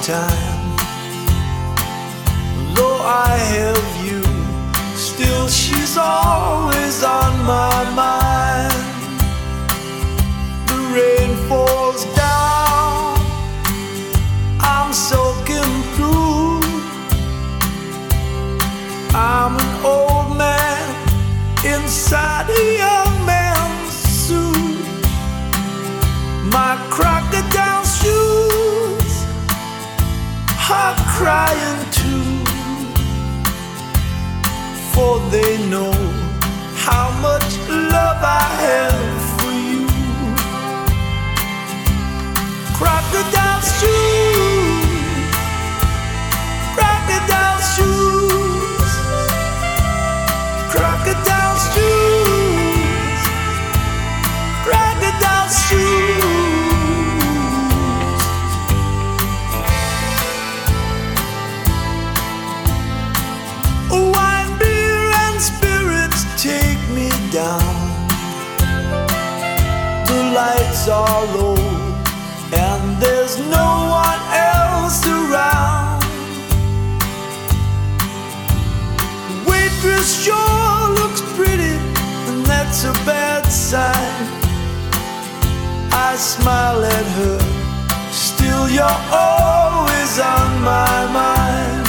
time. Though I have you, still she's always on my mind. The rain falls down, I'm soaking through. I'm an old man inside a young man's suit. My crocodile shoes are crying too, for they know how much love I have for you. Crocodile shoes, crocodile shoes, crocodile shoes, crocodile shoes. Wine, beer, and spirits take me down. The lights are low and there's no one else around. Waitress sure looks pretty, and that's a bad sign. I smile at her, still you're always on my mind.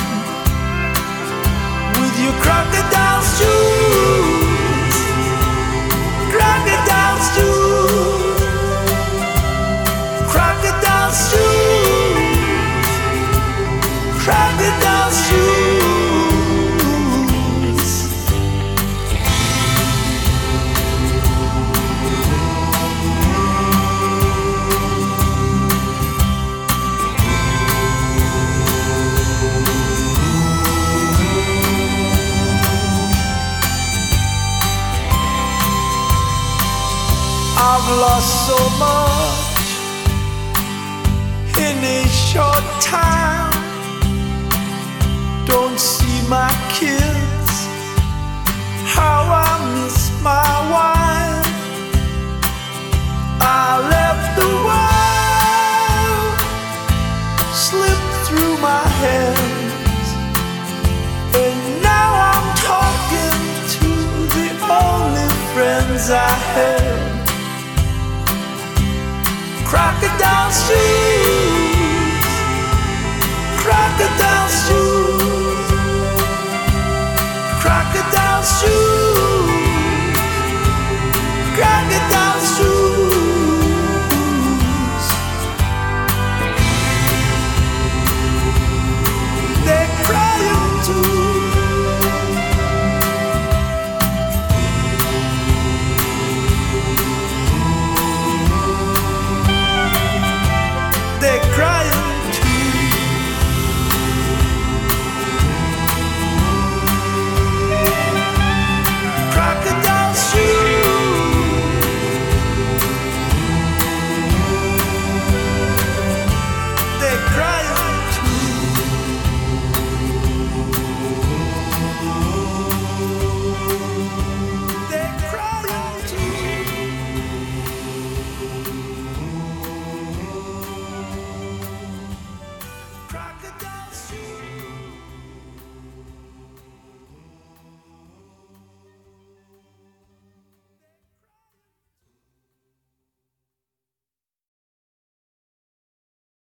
With your crocodile shoes, crocodile shoes, crocodile shoes, crocodile shoes. I've lost so much in a short time. Don't see my kids, how I miss my wife. I let the world slip through my hands, and now I'm talking to the only friends I have. Crocodile shoes, crocodile shoes, crocodile shoes.